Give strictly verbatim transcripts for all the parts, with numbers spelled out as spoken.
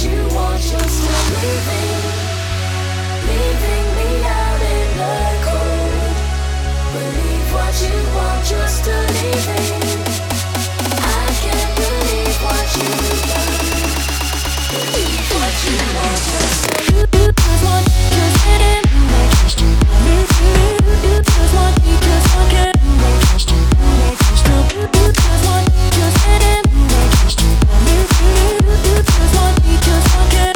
you want, you're still leaving, leaving me out in the cold. Believe what you want, you're still leaving. I can't believe what you've done. Believe what you want, you're still leaving. Just want, just getting just just want, just want, get just just want, just getting just want, just want, get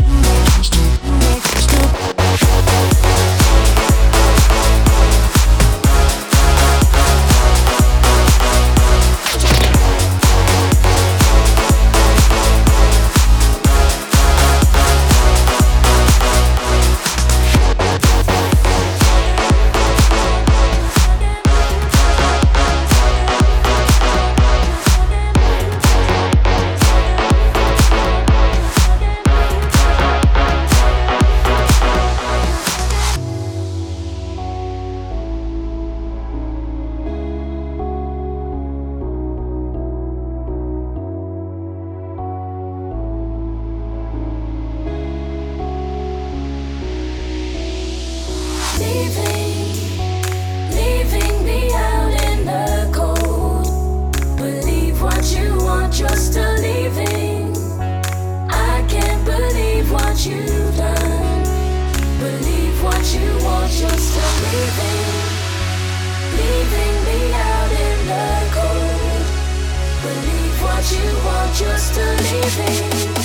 leaving, leaving me out in the cold. Believe what you want, you're still leaving. I can't believe what you've done. Believe what you want, you're still leaving, leaving me out in the cold. Believe what you want, you're still leaving.